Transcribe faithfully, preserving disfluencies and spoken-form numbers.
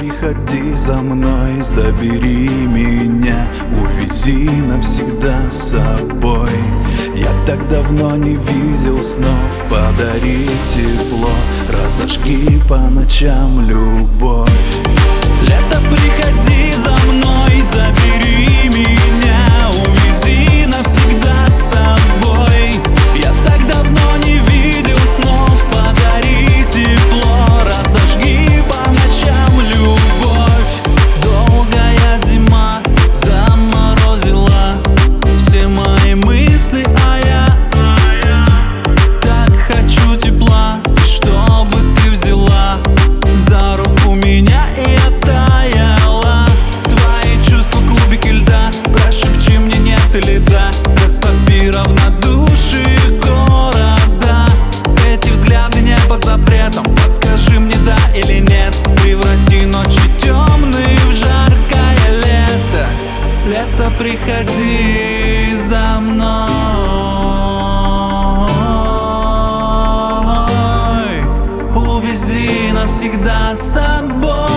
приходи за мной, забери меня, увези навсегда с собой. Я так давно не видел снов, подари тепло, разожги по ночам любовь. Лето, приходи за мной, забери меня, увези навсегда с собой. Я так давно не видел снов, подари тепло, разожги по ночам любовь. Долгая зима заморозила все мои мысли, а я так хочу тепла, чтобы ты взяла за руку меня и оттаяла. Твои чувства кубики льда, прошепчи мне нет или да, растопи равнодушие города. Эти взгляды не под запретом, подскажи мне да или нет, преврати ночи темные в жаркое лето. Лето, приходи за мной, увези навсегда с собой.